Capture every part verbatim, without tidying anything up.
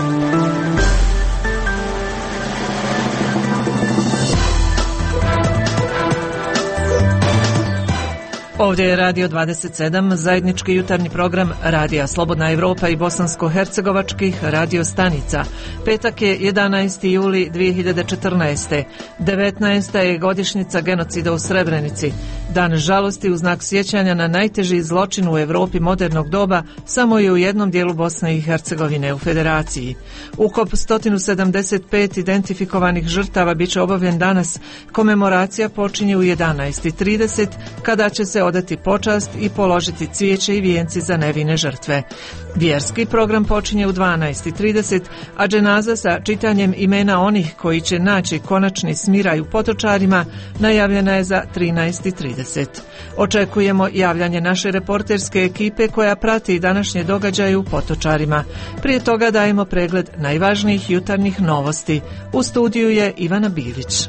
Ovdje je Radio dvadeset sedam, zajednički jutarnji program Radija Slobodna Evropa i bosansko-hercegovačkih radio stanica. Petak je jedanaesti juli dvije hiljade četrnaeste. devetnaesta je godišnjica genocida u Srebrenici. Dan žalosti u znak sjećanja na najteži zločin u Evropi modernog doba samo je u jednom dijelu Bosne i Hercegovine u Federaciji. Ukop sto sedamdeset pet identifikovanih žrtava bit će obavljen danas. Komemoracija počinje u jedanaest i trideset kada će se odati počast i položiti cvijeće i vijenci za nevine žrtve. Vjerski program počinje u dvanaest i trideset, a dženaza sa čitanjem imena onih koji će naći konačni smiraj u Potočarima najavljena je za trinaest i trideset. Očekujemo javljanje naše reporterske ekipe koja prati današnje događaje u Potočarima. Prije toga dajemo pregled najvažnijih jutarnjih novosti. U studiju je Ivana Bilić.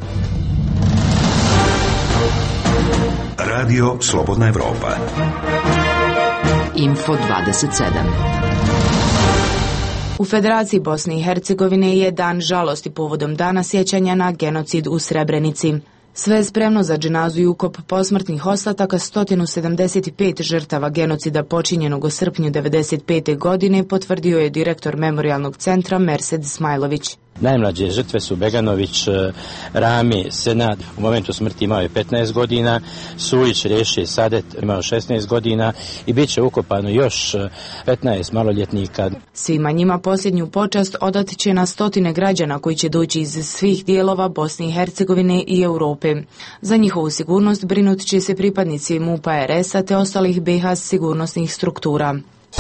Radio Slobodna Evropa. Info dvadeset sedam. U Federaciji Bosne i Hercegovine je dan žalosti povodom dana sjećanja na genocid u Srebrenici. Sve je spremno za dženazu i ukop posmrtnih ostataka sto sedamdeset pet žrtava genocida počinjenog u srpnju devedeset pete. godine, potvrdio je direktor Memorijalnog centra Mersed Smajlović. Najmlađe žrtve su Beganović, Rami, Senad, u momentu smrti imao je petnaest godina, Sujić, Reši, Sadet imao šesnaest godina i bit će ukopano još petnaest maloljetnika. Svima njima posljednju počast odat će na stotine građana koji će doći iz svih dijelova Bosne i Hercegovine i Europe. Za njihovu sigurnost brinut će se pripadnici MUP-a R S-a te ostalih B iH sigurnosnih struktura.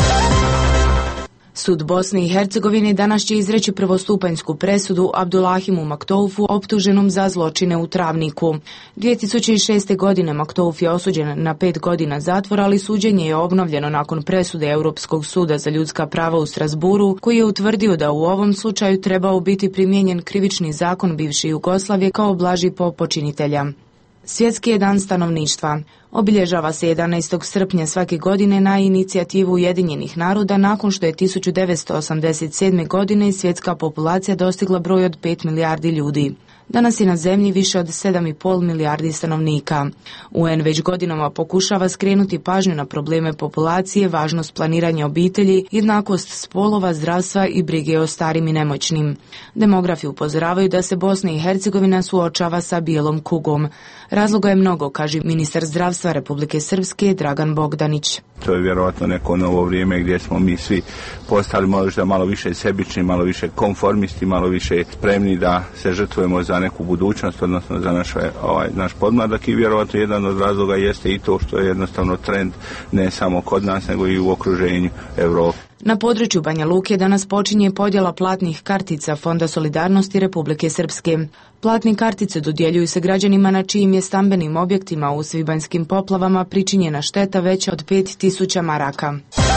Sud Bosne i Hercegovine danas će izreći prvostupanjsku presudu Abdullahimu Maktoufu optuženom za zločine u Travniku. dvije tisuće šeste. godine Maktouf je osuđen na pet godina zatvora, ali suđenje je obnovljeno nakon presude Europskog suda za ljudska prava u Strasburu, koji je utvrdio da u ovom slučaju trebao biti primijenjen krivični zakon bivše Jugoslavije kao blaži po počinitelja. Svjetski je dan stanovništva. Obilježava se jedanaestog srpnja svake godine na inicijativu Ujedinjenih naroda nakon što je tisuću devetsto osamdeset sedme. godine svjetska populacija dostigla broj od pet milijardi ljudi. Danas je na zemlji više od sedam i pol milijardi stanovnika. U en već godinama pokušava skrenuti pažnju na probleme populacije, važnost planiranja obitelji, jednakost spolova, zdravstva i brige o starim i nemoćnim. Demografi upozoravaju da se Bosna i Hercegovina suočava sa bijelom kugom. Razloga je mnogo, kaže ministar zdravstva Republike Srpske Dragan Bogdanić. To je vjerojatno neko novo vrijeme gdje smo mi svi postali možda malo više sebični, malo više konformisti, malo više spremni da se žrtvujemo za neku budućnost, odnosno za naš, ovaj, naš podmladak, i vjerojatno jedan od razloga jeste i to što je jednostavno trend ne samo kod nas nego i u okruženju Evrope. Na području Banja Luke danas počinje podjela platnih kartica Fonda solidarnosti Republike Srpske. Platne kartice dodjeljuju se građanima na čijim je stambenim objektima u svibanjskim poplavama pričinjena šteta veća od pet tisuća maraka.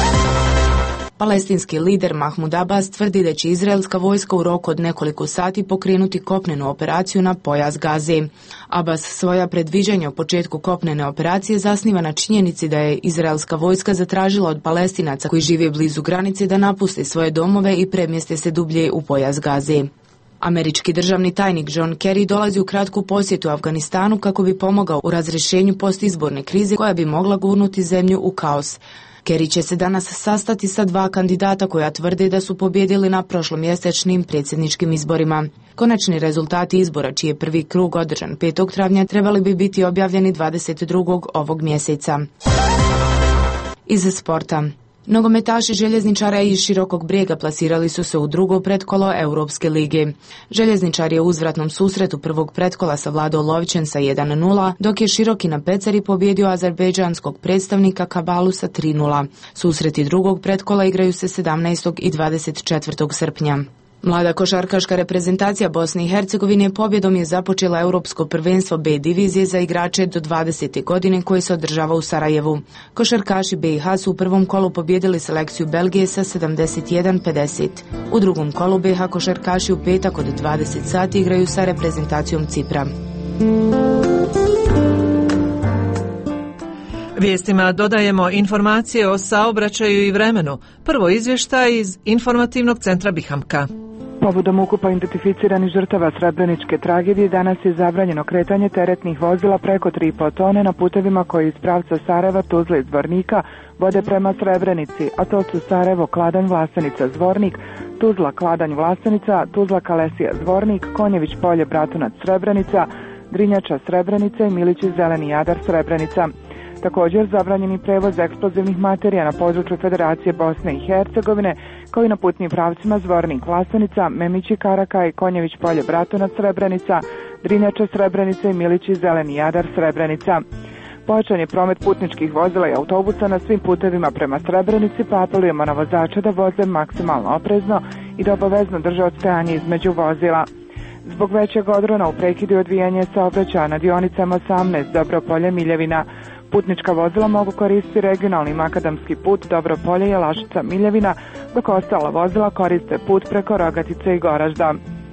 Palestinski lider Mahmud Abbas tvrdi da će izraelska vojska u roku od nekoliko sati pokrenuti kopnenu operaciju na pojas Gaze. Abbas svoja predviđanja o početku kopnene operacije zasniva na činjenici da je izraelska vojska zatražila od Palestinaca koji žive blizu granice da napuste svoje domove i premjeste se dublje u pojas Gaze. Američki državni tajnik John Kerry dolazi u kratku posjetu Afganistanu kako bi pomogao u razrješenju postizborne krize koja bi mogla gurnuti zemlju u kaos. Kerry će se danas sastati sa dva kandidata koja tvrde da su pobjedili na prošlomjesečnim predsjedničkim izborima. Konačni rezultati izbora, čiji je prvi krug održan petog travnja, trebali bi biti objavljeni dvadeset drugog ovog mjeseca. Iz sporta. Nogometaši Željezničara iz Širokog Brijega plasirali su se u drugo pretkolo Europske lige. Željezničar je u uzvratnom susretu prvog pretkola savladao Lovićen sa jedan nula, dok je Široki na Pecari pobjedio azerbejdžanskog predstavnika Kabalu sa tri nula. Susreti drugog pretkola igraju se sedamnaestog i dvadeset četvrtog srpnja. Mlada košarkaška reprezentacija Bosne i Hercegovine pobjedom je započela Europsko prvenstvo B divizije za igrače do dvadesete godine koje se održava u Sarajevu. Košarkaši B iH su u prvom kolu pobjedili selekciju Belgije sa sedamdeset jedan pedeset. U drugom kolu B iH košarkaši u petak od dvadeset sati igraju sa reprezentacijom Cipra. Vijestima dodajemo informacije o saobraćaju i vremenu. Prvo izvještaj iz informativnog centra Bihamka. Povodom ukupa identificiranih žrtava Srebreničke tragedije danas je zabranjeno kretanje teretnih vozila preko tri i po tone na putevima koji iz pravca Sarajeva, Tuzle i Zvornika vode prema Srebrenici, a to su Sarajevo, Kladanj, Vlasenica, Zvornik, Tuzla, Kladanj, Vlasenica, Tuzla, Kalesija, Zvornik, Konjević, Polje, Bratunac, Srebrenica, Drinjača, Srebrenica i Milići, Zeleni Jadar, Srebrenica. Također zabranjeni prevoz eksplozivnih materija na području Federacije Bosne i Hercegovine, kao i na putnim pravcima Zvornik, Vlasenica, Memići, Karakaj, Konjević, Polje, Bratunac, Srebrenica, Drinjača, Srebrenica i Milići, Zeleni Jadar, Srebrenica. Pojačan je promet putničkih vozila i autobusa na svim putevima prema Srebrenici, pa apelujemo na vozače da voze maksimalno oprezno i da obavezno drže odstajanje između vozila. Zbog većeg odrona u prekidu odvijanja saobraćaja na dionicama osamnaest Dobropolje Miljevina. Putnička vozila mogu koristiti regionalni makadamski put Dobropolje, Jelašica, Miljevina, dok ostala vozila koriste put preko Rogatice i Goražda.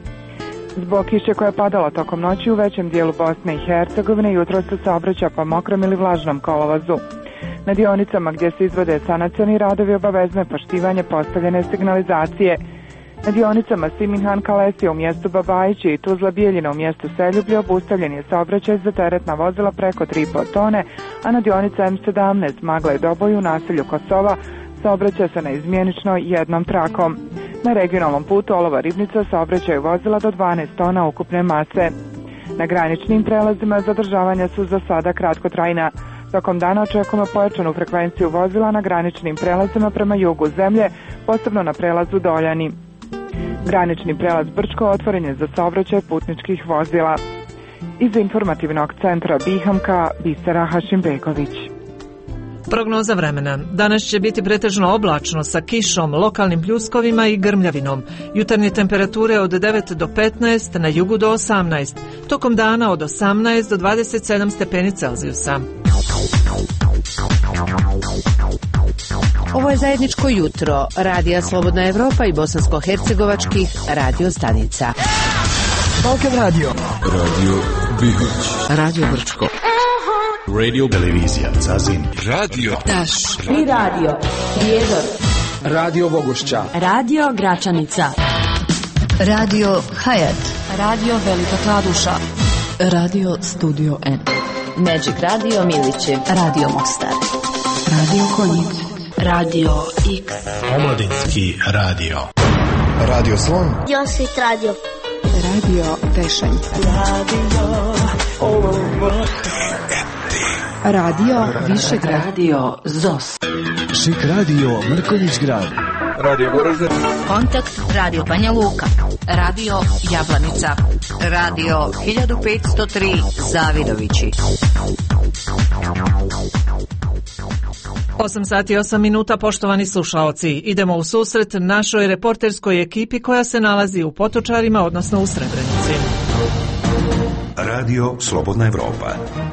Zbog kiše koja je padala tokom noći u većem dijelu Bosne i Hercegovine, jutro se saobraća po mokrom ili vlažnom kolovozu. Na dionicama gdje se izvode sanacioni radovi obavezno je poštivanje postavljene signalizacije. Na dionicama Siminhan Kalesija u mjestu Babajići i Tuzla Bijeljina u mjestu Seljublje obustavljen je saobraćaj za teretna vozila preko tri i po tone, a na dionica M sedamnaest Magla i Doboj u naselju Kosova saobraća se neizmjenično jednom trakom. Na regionalnom putu Olova Ribnica saobraćaju vozila do dvanaest tona ukupne mase. Na graničnim prelazima zadržavanja su za sada kratkotrajna. Tokom dana očekujemo pojačanu frekvenciju vozila na graničnim prelazima prema jugu zemlje, posebno na prelazu Doljani. Granični prelaz Brčko otvoren je za saobraćaj putničkih vozila. Iz informativnog centra Bihamka, Bisera Hašimbegović. Prognoza vremena. Danas će biti pretežno oblačno sa kišom, lokalnim pljuskovima i grmljavinom. Jutarnje temperature od devet do petnaest, na jugu do osamnaest. Tokom dana od osamnaest do dvadeset sedam stepeni Celzijusa. Ovo je zajedničko jutro Radija Slobodna Evropa i bosansko-hercegovačkih radio stanica. Balkan Radio, Radio Bihać, Radio Brčko, Radio Televizija Zazin, Radio Taš i Radio Prijedor, Radio Bogošća, Radio Gračanica, Radio Hayat, Radio Velika Kladuša, Radio Studio N, Magic Radio Miliće, Radio Mostar, Radio Konjic, Radio X, Omladinski radio, Radio Slon, Josit Radio, Radio Tešanj, Radio Radio Višegrad, Radio Zos, Šik Radio Mrkonjić Grad, Radio Goražde, Kontakt Radio Banja Luka, Radio Jablanica, Radio hiljadu petsto tri Zavidovići. osam sati i osam minuta, poštovani slušaoci. Idemo u susret našoj reporterskoj ekipi koja se nalazi u Potočarima, odnosno u Srebrenici. Radio Slobodna Evropa.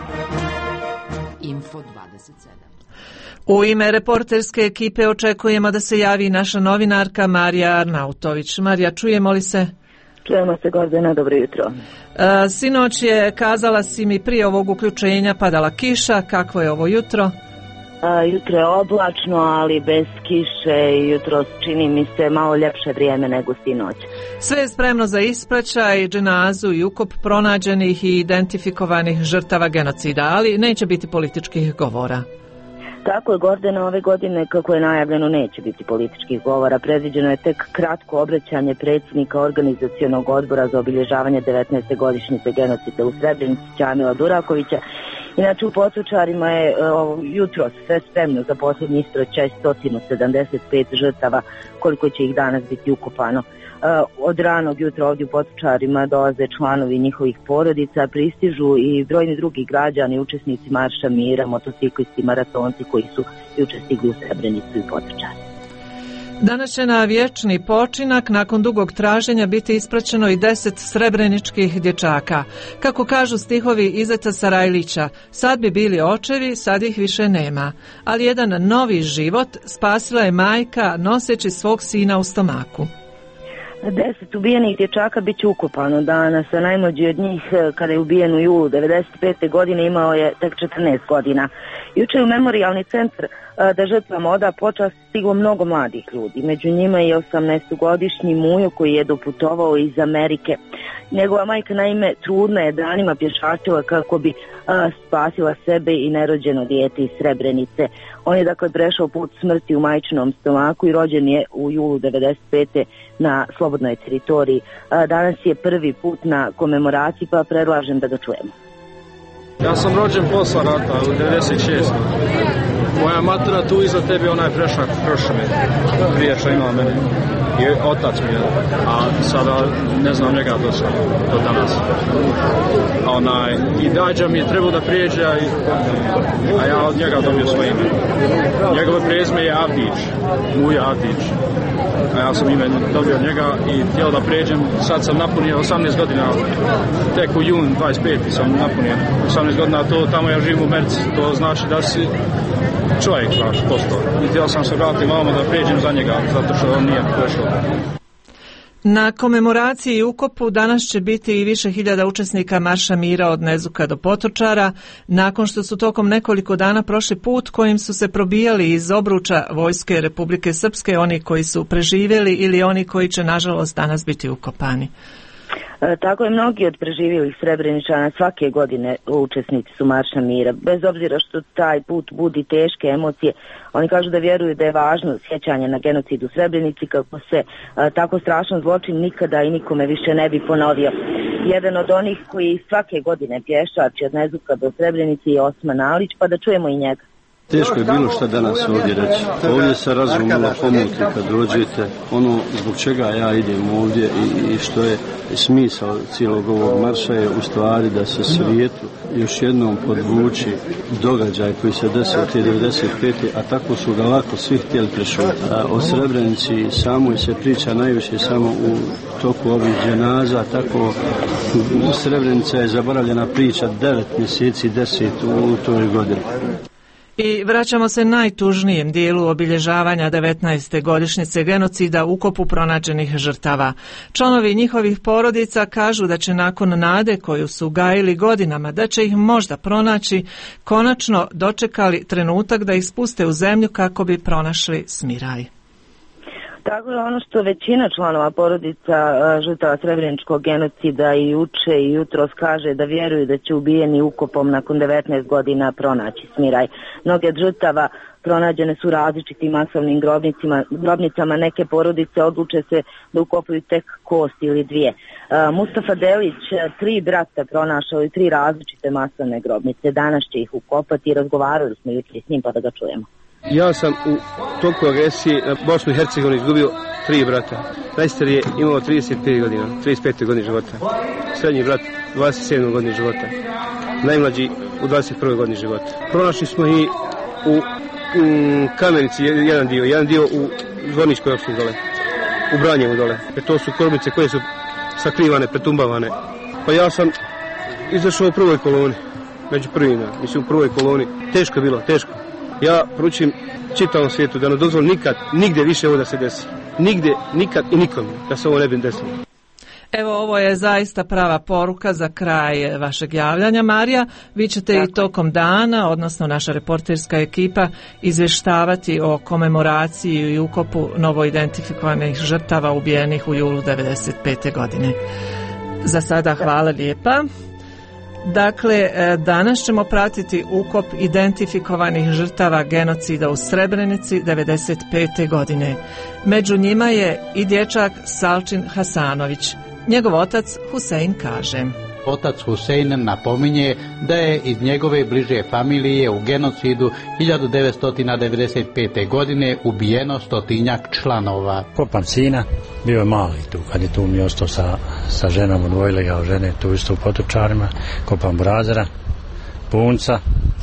Info dvadeset sedam. U ime reporterske ekipe očekujemo da se javi naša novinarka Marija Arnautović. Marija, čujemo li se? Čujemo se, Gordana, dobro jutro. E, sinoć je, kazala si mi prije ovog uključenja, padala kiša. Kakvo je ovo jutro? A, jutro je oblačno, ali bez kiše. Jutro čini mi se malo ljepše vrijeme nego sinoć. Sve je spremno za ispraćaj, dženazu i ukop pronađenih i identifikovanih žrtava genocida, ali neće biti političkih govora. Tako je, Gordana, ove godine, kako je najavljeno, neće biti političkih govora. Predviđeno je tek kratko obraćanje predsjednika organizacionog odbora za obilježavanje devetnaeste godišnjice genocida u Srebrenici, Ćamila Durakovića. Inače, u Potočarima je uh, jutro sve spremno za posljednji ispraćaj sto sedamdeset pet žrtava, koliko će ih danas biti ukopano. Uh, od ranog jutra ovdje u Potočarima dolaze članovi njihovih porodica, pristižu i brojni drugi građani, učesnici Marša mira, motociklisti, maratonci koji su juče stigli u Srebrenicu i Potočari. Danas će na vječni počinak nakon dugog traženja biti ispraćeno i deset srebreničkih dječaka. Kako kažu stihovi Izeta Sarajlića, sad bi bili očevi, sad ih više nema. Ali jedan novi život spasila je majka noseći svog sina u stomaku. Deset ubijenih dječaka bit će ukopano danas, a najmlađi od njih, kada je ubijen u julu devedeset pete godine, imao je tek četrnaest godina. Juče je u memorijalni centar da žrtvama oda počast stiglo mnogo mladih ljudi. Među njima je osamnaestogodišnji Mujo koji je doputovao iz Amerike. Njegova majka naime trudna je danima pješačila kako bi a, spasila sebe i nerođeno dijete iz Srebrenice. On je dakle prešao put smrti u majčinom stomaku i rođen je u julu devedeset pete na slobodnoj teritoriji. A, danas je prvi put na komemoraciji, pa predlažem da ga čujemo. Ja sam rođen posla rata u devedeset šestoj. Moja matura tu iza tebe, ona je prešla prošle prije što imala mene. I otac mi je, a sada ne znam njega do, do danas. A onaj, i dađa mi je trebao da prijeđe, a, a ja od njega dobio svoje ime. Njegovo prezime je Avdić, Muja Avdić. A ja sam ime dobio od njega i htio da prijeđem. Sad sam napunio osamnaest godina, tek u jun dvadeset peti sam napunio osamnaest godina, to tamo ja živim u Merci, to znači da si čovjek vaš postao. I htio sam se vratiti malo da prijeđem za njega, zato što on nije prešao. Na komemoraciji i ukopu danas će biti i više hiljada učesnika Marša mira od Nezuka do Potočara, nakon što su tokom nekoliko dana prošli put kojim su se probijali iz obruča Vojske Republike Srpske, oni koji su preživjeli ili oni koji će nažalost danas biti ukopani. E, tako je, mnogi od preživjelih Srebreničana svake godine učesnici su Marša mira. Bez obzira što taj put budi teške emocije, oni kažu da vjeruju da je važno sjećanje na genocid u Srebrenici, kako se a, tako strašan zločin nikada i nikome više ne bi ponovio. Jedan od onih koji svake godine pješači od Nezuka do Srebrenici je Osman Alić, pa da čujemo i njega. Teško je bilo šta danas ovdje reći. Ovdje se razum malo pomuti kad dođete. Ono zbog čega ja idem ovdje i, i što je smisao cijelog ovog marša je u stvari da se svijetu još jednom podvuči događaj koji se desio te devedeset pete a tako su ga lako svi htjeli prešutiti. O Srebrenici samoj se priča najviše samo u toku ovih dženaza, tako Srebrenica je zaboravljena priča devet mjeseci, deset u toj godini. I vraćamo se najtužnijem dijelu obilježavanja devetnaeste godišnjice genocida u ukopu pronađenih žrtava. Članovi njihovih porodica kažu da će nakon nade koju su gajili godinama, da će ih možda pronaći, konačno dočekali trenutak da ih spuste u zemlju kako bi pronašli smiraj. Tako je, ono što većina članova porodica žrtava Srebreničkog genocida i juče i jutros kaže da vjeruju da će ubijeni ukopom nakon devetnaest godina pronaći smiraj. Mnoge od žrtava pronađene su različitim masovnim grobnicama, grobnicama, neke porodice odluče se da ukopaju tek kost ili dvije. Mustafa Delić, tri brata pronašao i tri različite masovne grobnice, danas će ih ukopati i razgovarali smo jutri s njim, pa da ga čujemo. Ja sam u toku agresije na Bosnu i Hercegovinu izgubio tri brata. Najstariji je imao trideset pet godina, trideset pet godine života. Srednji brat dvadeset sedam godine života. Najmlađi u dvadeset prvoj godini života. Pronašli smo i u, u Kamenici jedan dio, jedan dio u Zvorničkoj opštini dole, u Branjevu dole. E to su grobnice koje su sakrivane, pretumbavane. Pa ja sam izašao u prvoj koloni, među prvima, mislim u prvoj koloni. Teško je bilo, teško. Ja poručujem čitavom svijetu da ne dozvoli nikad, nigdje više ovo da se desi. Nigdje, nikad i nikom da se ovo ne bi desilo. Evo, ovo je zaista prava poruka za kraj vašeg javljanja, Marija. Vi ćete Tako. i tokom dana, odnosno naša reporterska ekipa, izvještavati o komemoraciji i ukopu novoidentifikovanih žrtava ubijenih u julu devedeset pete godine. Za sada hvala lijepa. Dakle, danas ćemo pratiti ukop identifikovanih žrtava genocida u Srebrenici devedeset pete godine. Među njima je i dječak Salčin Hasanović. Njegov otac Husein kaže: Otac Husein napominje da je iz njegove bliže familije u genocidu hiljadu devetsto devedeset pete. godine ubijeno stotinjak članova. Kopam sina, bio je mali tu, kad je tu mi ostao sa, sa ženom, odvojili ga od žene tu isto u Potočarima. Kopam Brazera, Punca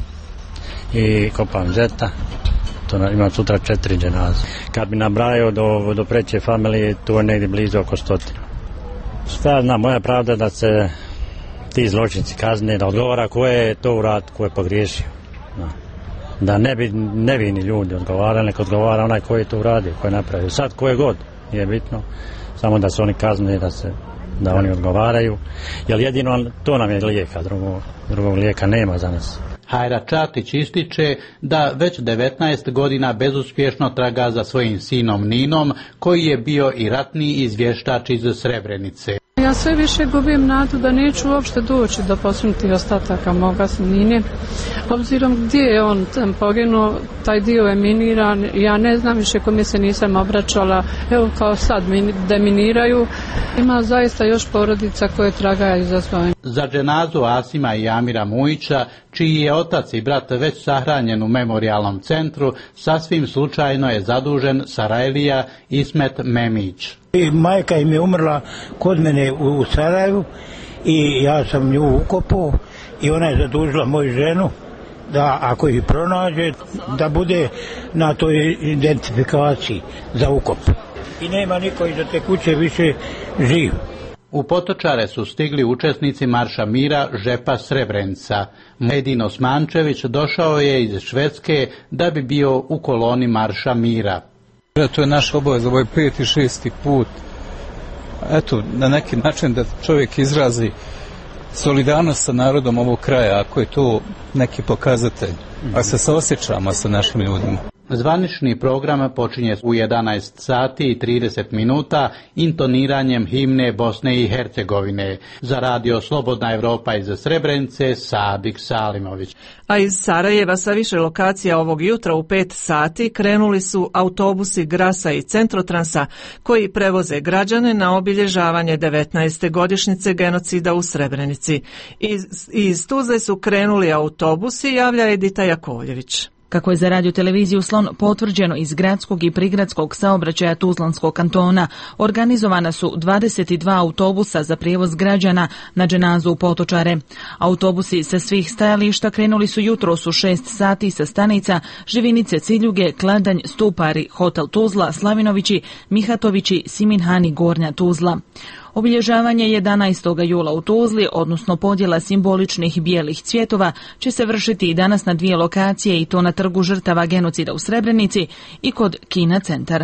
i kopam Zeta. To imam sutra četiri dženaze. Kad bi nabrajao do, do preće familije, tu je negdje blizu oko stotinu. Šta znam, moja pravda da se ti zločinci kazne, da odgovara ko je to urad, ko je pogriješio. Da, da ne bi nevini ljudi odgovarali, nek odgovara onaj ko je to uradio, ko je napravio. Sad ko je god, je bitno, samo da se oni kazne, da se da oni odgovaraju, jer jedino to nam je lijeka, drugog, drugog lijeka nema za nas. Hajra Čatić ističe da već devetnaest godina bezuspješno traga za svojim sinom Ninom, koji je bio i ratni izvještač iz Srebrenice. Ja sve više gubim nadu da neću uopšte doći do posmrtnih ostataka moga Nine. Obzirom gdje je on tam poginuo, taj dio je miniran, ja ne znam više kome se nisam obraćala, evo kao sad deminiraju. Ima zaista još porodica koje tragaju za svojim. Za dženazu Asima i Amira Mujića, čiji je otac i brat već sahranjen u memorijalnom centru, sasvim slučajno je zadužen Sarajlija Ismet Memić. I majka im je umrla kod mene u, u Sarajevu i ja sam nju ukopao i ona je zadužila moju ženu da ako ih pronađe da bude na toj identifikaciji za ukop. I nema niko iza te kuće više živ. U Potočare su stigli učesnici Marša mira Žepa Srebrenica. Medin Osmančević došao je iz Švedske da bi bio u koloni Marša mira. To je naš obavez, ovo je peti, šesti put. Eto, na neki način da čovjek izrazi solidarnost sa narodom ovog kraja, ako je to neki pokazatelj, a se saosjećamo sa našim ljudima. Zvanični program počinje u jedanaest sati i trideset minuta intoniranjem himne Bosne i Hercegovine. Za radio Slobodna Evropa iz Srebrenice, Sadik Salimović. A iz Sarajeva sa više lokacija ovog jutra u pet sati krenuli su autobusi Grasa i Centrotransa koji prevoze građane na obilježavanje devetnaeste godišnjice genocida u Srebrenici. Iz, iz Tuzle su krenuli autobusi, javlja Edita Jakovljević. Kako je za radio televiziju Slon potvrđeno iz gradskog i prigradskog saobraćaja Tuzlanskog kantona, organizovana su dvadeset dva autobusa za prijevoz građana na dženazu u Potočare. Autobusi sa svih stajališta krenuli su jutros u šest sati sa stanica Živinice, Ciljuge, Kladanj, Stupari, Hotel Tuzla, Slavinovići, Mihatovići, Siminhani, Gornja Tuzla. Obilježavanje jedanaestog jula u Tuzli, odnosno podjela simboličnih bijelih cvjetova, će se vršiti i danas na dvije lokacije, i to na trgu žrtava genocida u Srebrenici i kod Kina centar.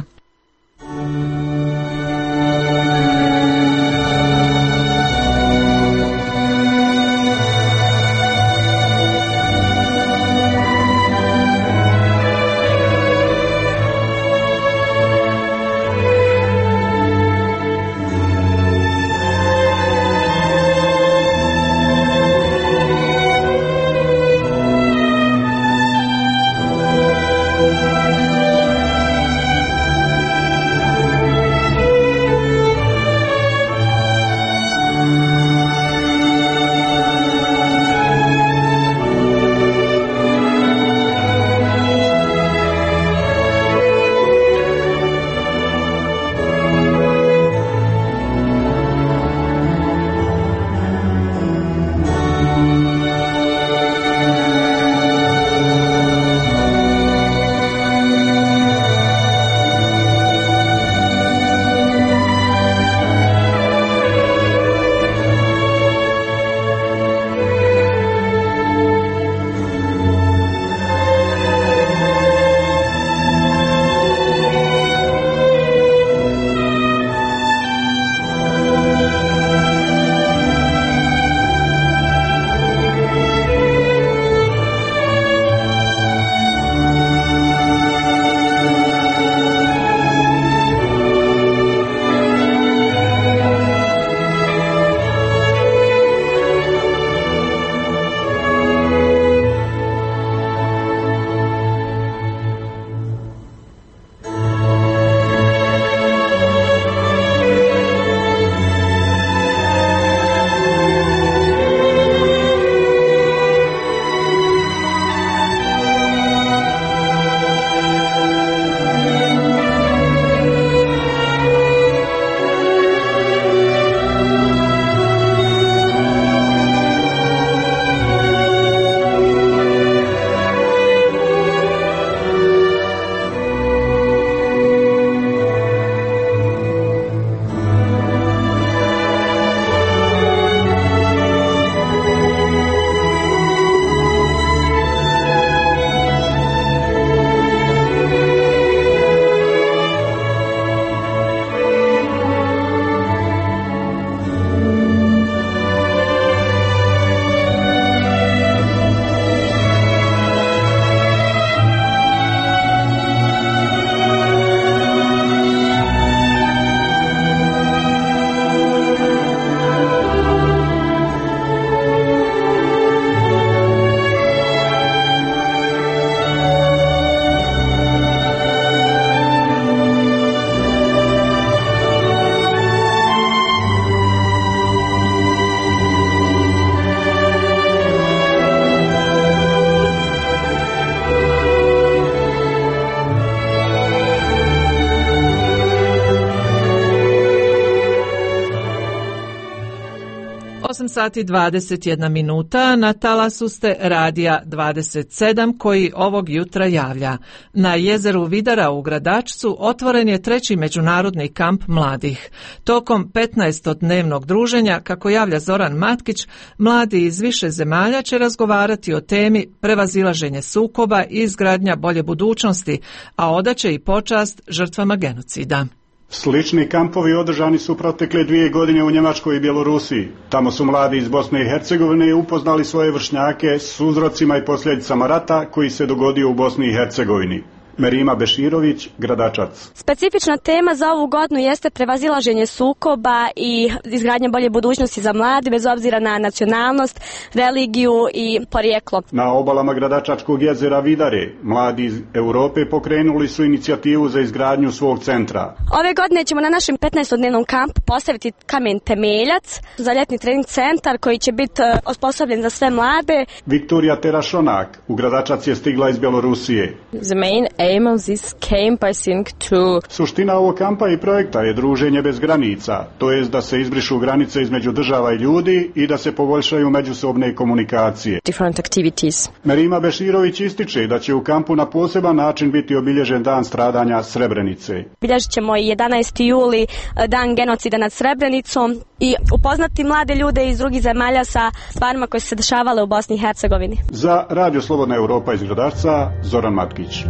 sat i dvadeset jedna minuta, na talasu ste Radija dvadeset sedam koji ovog jutra javlja. Na jezeru Vidara u Gradačcu otvoren je treći međunarodni kamp mladih. Tokom petnaestodnevnog druženja, kako javlja Zoran Matkić, mladi iz više zemalja će razgovarati o temi prevazilaženje sukoba i izgradnja bolje budućnosti, a odaće i počast žrtvama genocida. Slični kampovi održani su protekle dvije godine u Njemačkoj i Bjelorusiji. Tamo su mladi iz Bosne i Hercegovine upoznali svoje vršnjake s uzrocima i posljedicama rata koji se dogodio u Bosni i Hercegovini. Merima Beširović, Gradačac. Specifična tema za ovu godinu jeste prevazilaženje sukoba i izgradnja bolje budućnosti za mlade, bez obzira na nacionalnost, religiju i porijeklo. Na obalama Gradačačkog jezera Vidare, mladi iz Europe pokrenuli su inicijativu za izgradnju svog centra. Ove godine ćemo na našem petnaestodnevnom kampu postaviti kamen temeljac za ljetni trening centar koji će biti osposobljen za sve mlade. Viktorija Terašonak, u Gradačac je stigla iz Bjelorusije. The main aim of this camp, I think, to... Suština ovog kampa i projekta je druženje bez granica, to jest da se izbrišu granice između država i ljudi i da se poboljšaju međusobne komunikacije. Different activities. Merima Beširović ističe da će u kampu na poseban način biti obilježen dan stradanja Srebrenice. Bilježit ćemo i jedanaesti juli, dan genocida nad Srebrenicom, i upoznati mlade ljude iz drugih zemalja sa stvarima koje su se dešavale u Bosni i Hercegovini. Za Radio Slobodna Europa iz Gradačca, Zoran Matkić.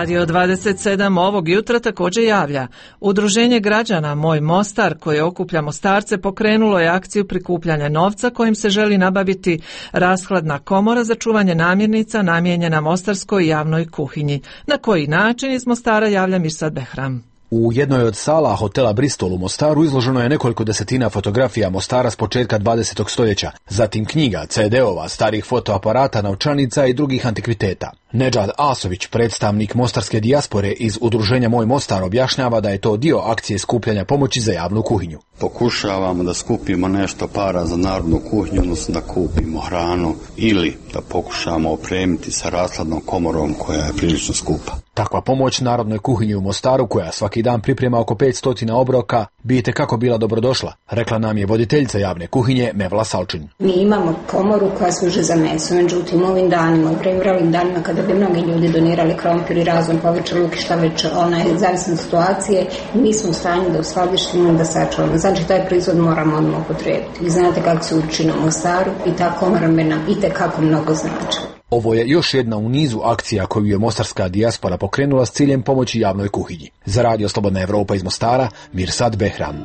Radio dvadeset sedam ovog jutra također javlja. Udruženje građana Moj Mostar, koje okuplja Mostarce, pokrenulo je akciju prikupljanja novca kojim se želi nabaviti rashladna komora za čuvanje namirnica namijenjena mostarskoj javnoj kuhinji. Na koji način iz Mostara javlja Mirsad Behram. U jednoj od sala hotela Bristol u Mostaru izloženo je nekoliko desetina fotografija Mostara s početka dvadesetog stoljeća, zatim knjiga, ce de-ova, starih fotoaparata, novčanica i drugih antikviteta. Nedžad Asović, predstavnik mostarske dijaspore iz udruženja Moj Mostar, objašnjava da je to dio akcije skupljanja pomoći za javnu kuhinju. Pokušavamo da skupimo nešto para za narodnu kuhinju, odnosno da kupimo hranu ili da pokušamo opremiti sa rashladnom komorom koja je prilično skupa. Takva pomoć narodnoj kuhinji u Mostaru, koja svaki dan priprema oko petsto obroka, bi itekako bila dobrodošla, rekla nam je voditeljica javne kuhinje Mevla Salčin. Mi imamo komoru koja služi za meso, međutim u ovim danima, u prevralim danima kada bi mnogi ljudi donirali krompir i razum, povrće, luk i šta već, ona je zavisna situacije, mi smo u stanju da uskladištimo i da sačuvamo. Znači taj proizvod moramo odmah upotrijebiti. Vi znate kako se uči na Mostaru i ta komora me nam itekako mnogo znači. Ovo je još jedna u nizu akcija koju je mostarska dijaspora pokrenula s ciljem pomoći javnoj kuhinji. Za Radio Slobodna Evropa iz Mostara, Mirsad Behram.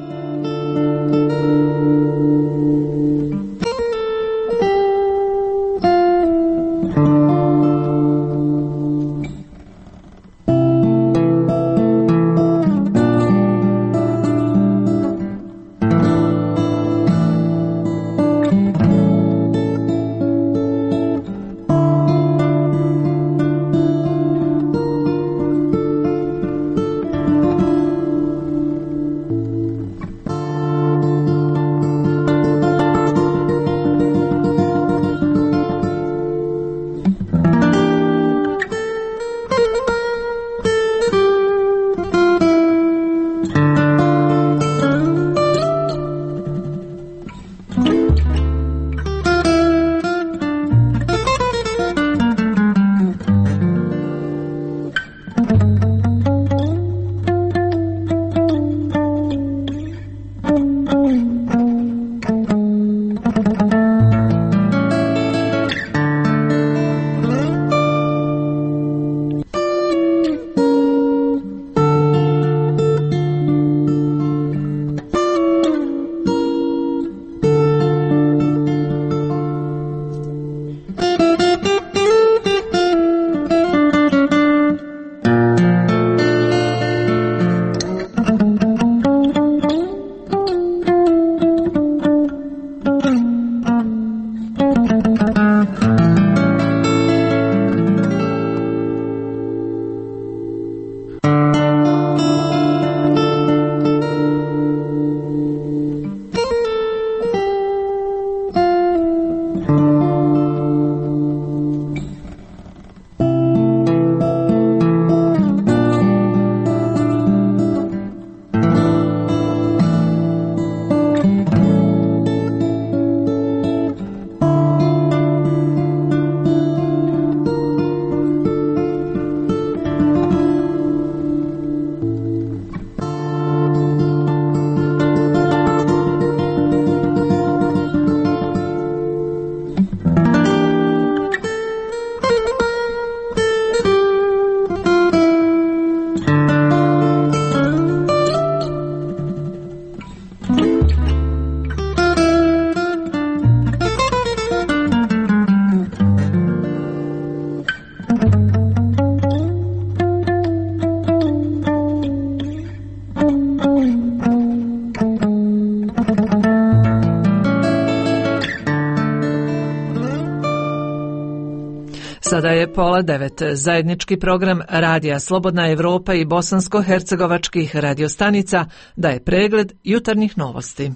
Sada je pola devet. Zajednički program Radija Slobodna Evropa i bosansko-hercegovačkih radiostanica daje pregled jutarnjih novosti.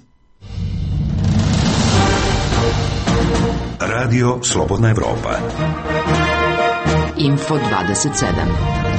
Radio Slobodna Evropa. Info dvadeset sedam.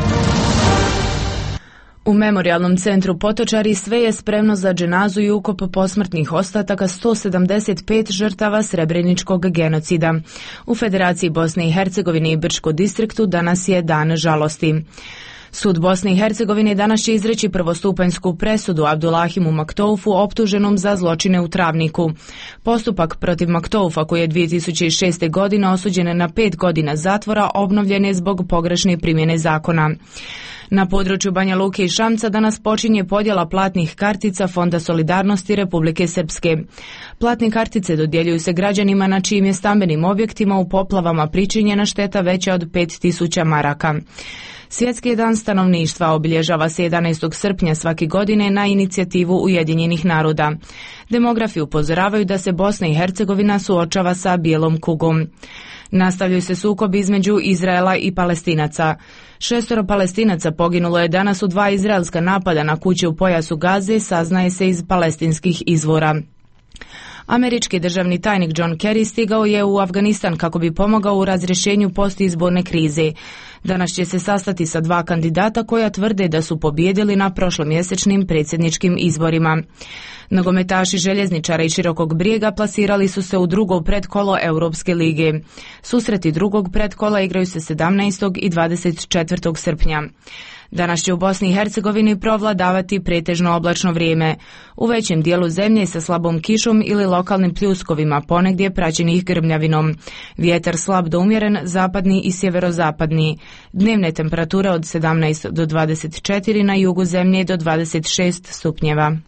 U Memorijalnom centru Potočari sve je spremno za dženazu i ukop posmrtnih ostataka sto sedamdeset pet žrtava srebreničkog genocida. U Federaciji Bosne i Hercegovine i Brčko distriktu danas je dan žalosti. Sud Bosne i Hercegovine danas će izreći prvostupanjsku presudu Abdullahimu Maktoufu optuženom za zločine u Travniku. Postupak protiv Maktoufa, koji je dvije tisuće šeste. godine osuđen na pet godina zatvora, obnovljen je zbog pogrešne primjene zakona. Na području Banja Luke i Šamca danas počinje podjela platnih kartica Fonda solidarnosti Republike Srpske. Platne kartice dodjeljuju se građanima na čijim je stambenim objektima u poplavama pričinjena šteta veća od pet tisuća maraka. Svjetski dan stanovništva obilježava se jedanaestog srpnja svake godine na inicijativu Ujedinjenih naroda. Demografi upozoravaju da se Bosna i Hercegovina suočava sa bijelom kugom. Nastavljaju se sukobi između Izraela i Palestinaca. Šestoro Palestinaca poginulo je danas u dva izraelska napada na kuće u pojasu Gaze, saznaje se iz palestinskih izvora. Američki državni tajnik John Kerry stigao je u Afganistan kako bi pomogao u razrješenju postizborne krize. Danas će se sastati sa dva kandidata koja tvrde da su pobijedili na prošlomjesečnim predsjedničkim izborima. Nogometaši Željezničara i Širokog Brijega plasirali su se u drugo predkolo Europske lige. Susreti drugog predkola igraju se sedamnaestog i dvadeset četvrtog srpnja. Danas će u Bosni i Hercegovini provladavati pretežno oblačno vrijeme. U većem dijelu zemlje sa slabom kišom ili lokalnim pljuskovima, ponegdje praćenih grmljavinom. Vjetar slab do umjeren, zapadni i sjeverozapadni. Dnevne temperature od sedamnaest do dvadeset četiri, na jugu zemlje do dvadeset šest stupnjeva.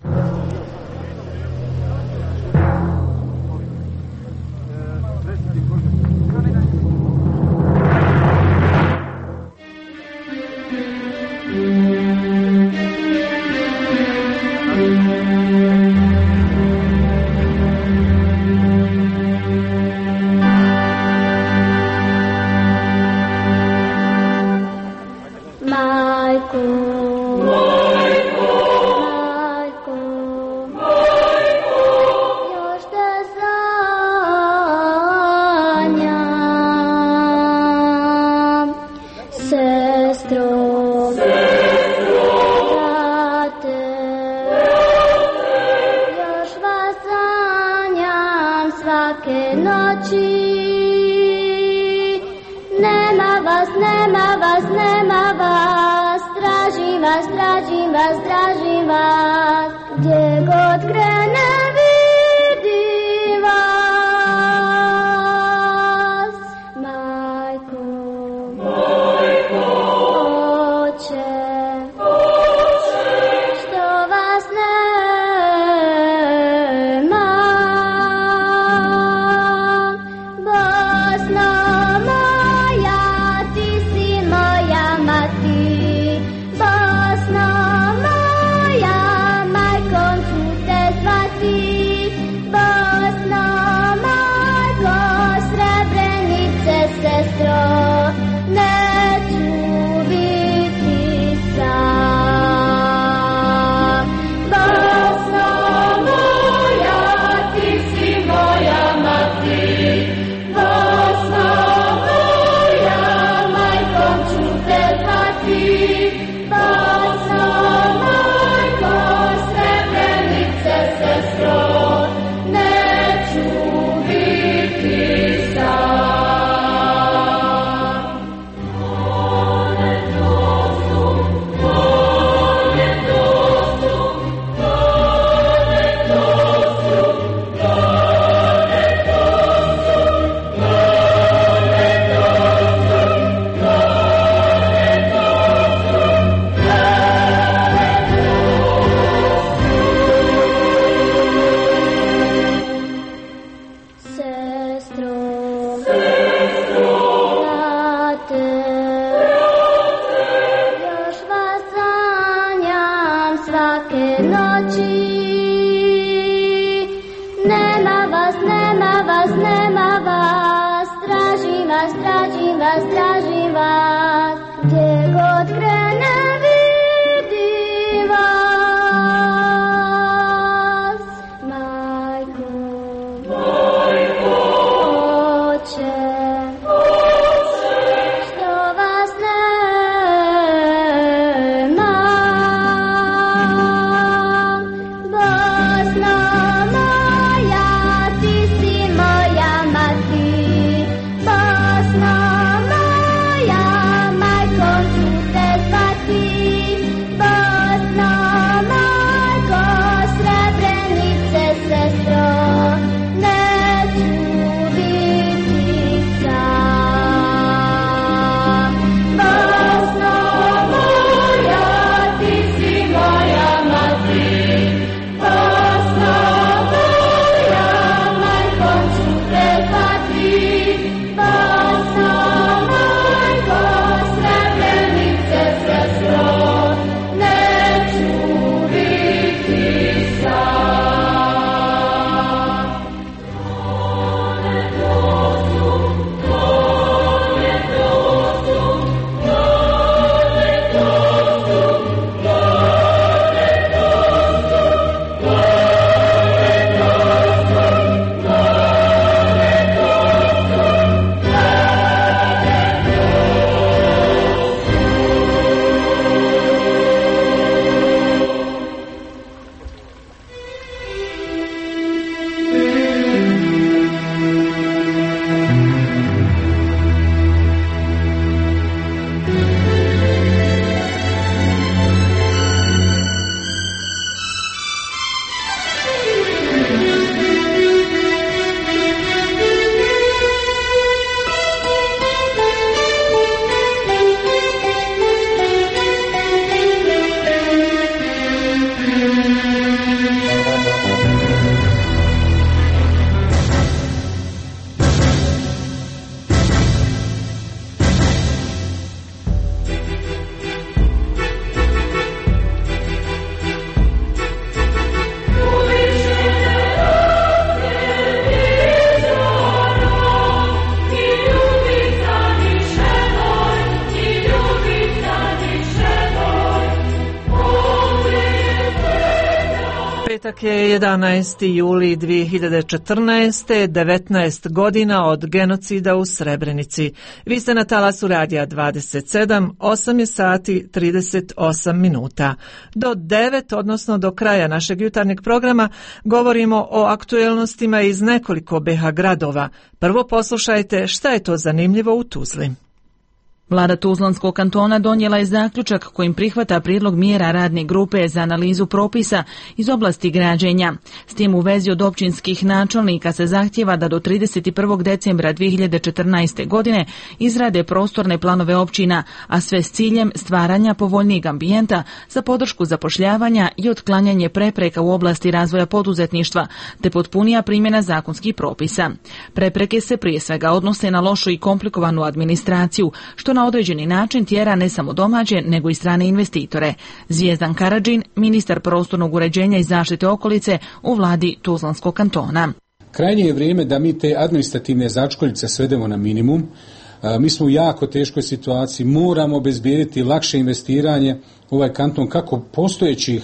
Petak je jedanaesti juli dvije hiljade četrnaeste. devetnaest godina od genocida u Srebrenici. Vi ste na talasu radija dvadeset sedam, osam je sati trideset osam minuta. Do devet, odnosno do kraja našeg jutarnjeg programa, govorimo o aktuelnostima iz nekoliko be ha gradova. Prvo poslušajte šta je to zanimljivo u Tuzli. Vlada Tuzlanskog kantona donijela je zaključak kojim prihvata prijedlog mjera radne grupe za analizu propisa iz oblasti građenja. S tim u vezi od općinskih načelnika se zahtjeva da do trideset prvog decembra dvije hiljade četrnaeste. godine izrade prostorne planove općina, a sve s ciljem stvaranja povoljnijeg ambijenta za podršku zapošljavanja i otklanjanje prepreka u oblasti razvoja poduzetništva, te potpunija primjena zakonskih propisa. Prepreke se prije svega odnose na lošu i komplikovanu administraciju, što na određeni način tjera ne samo domaće, nego i strane investitore. Zvijezdan Karadžin, ministar prostornog uređenja i zaštite okolice u vladi Tuzlanskog kantona. Krajnje je vrijeme da mi te administrativne začkoljice svedemo na minimum. Mi smo u jako teškoj situaciji, moramo obezbijediti lakše investiranje u ovaj kanton, kako postojećih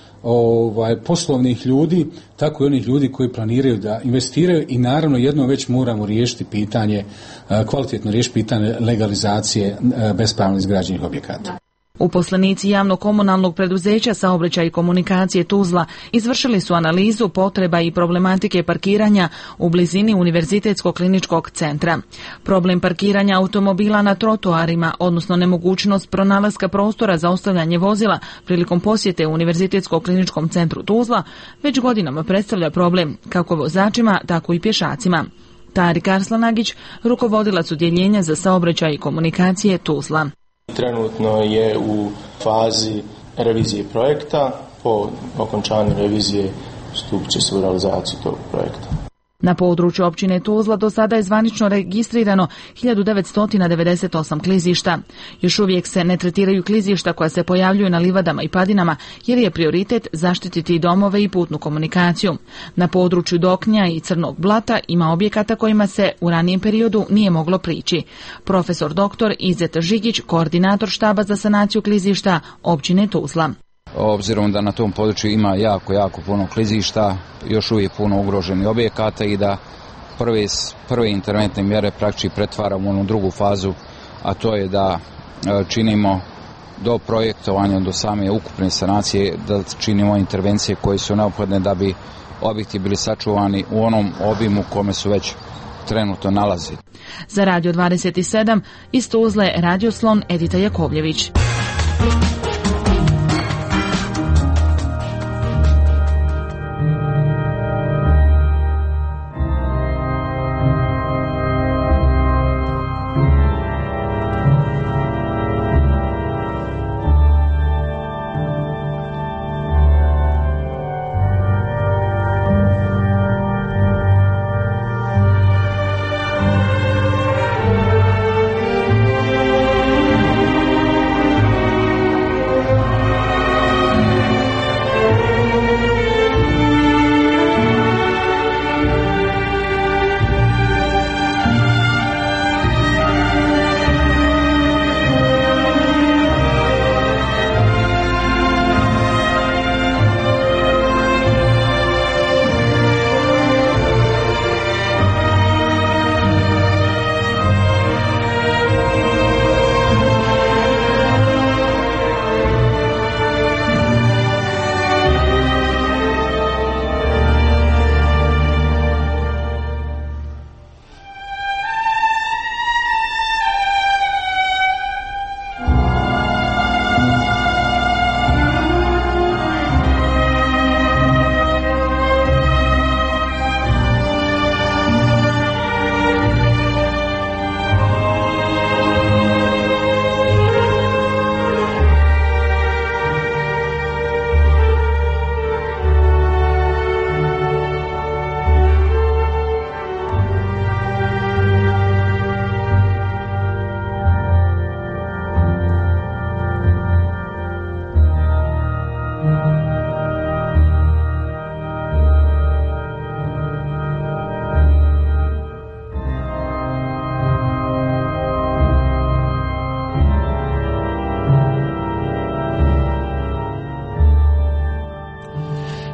ovaj, poslovnih ljudi, tako i onih ljudi koji planiraju da investiraju, i naravno jedno već moramo riješiti pitanje, kvalitetno riješiti pitanje legalizacije bespravno izgrađenih objekata. Uposlenici javno-komunalnog preduzeća Saobraćaj i komunikacije Tuzla izvršili su analizu potreba i problematike parkiranja u blizini Univerzitetskog kliničkog centra. Problem parkiranja automobila na trotoarima, odnosno nemogućnost pronalaska prostora za ostavljanje vozila prilikom posjete u Univerzitetskom kliničkom centru Tuzla, već godinama predstavlja problem kako vozačima, tako i pješacima. Tarik Arslanagić, rukovodilac odjeljenja za saobraćaj i komunikacije Tuzla. Trenutno je u fazi revizije projekta. Po okončanju revizije stupit će se u realizaciju tog projekta. Na području općine Tuzla do sada je zvanično registrirano hiljadu devetsto devedeset osam klizišta. Još uvijek se ne tretiraju klizišta koja se pojavljuju na livadama i padinama, jer je prioritet zaštititi domove i putnu komunikaciju. Na području Doknja i Crnog Blata ima objekata kojima se u ranijem periodu nije moglo prići. Profesor doktor Izet Žigić, koordinator štaba za sanaciju klizišta općine Tuzla. Obzirom da na tom području ima jako, jako puno klizišta, još uvijek puno ugroženih objekata, i da prve, prve interventne mjere praktički pretvaramo u onu drugu fazu, a to je da činimo do projektovanja, do same ukupne sanacije, da činimo intervencije koje su neophodne da bi objekti bili sačuvani u onom obimu kome su već trenutno nalazi. Za Radio dvadeset sedam iz Tuzle, Radio Slon, Edita Jakovljević.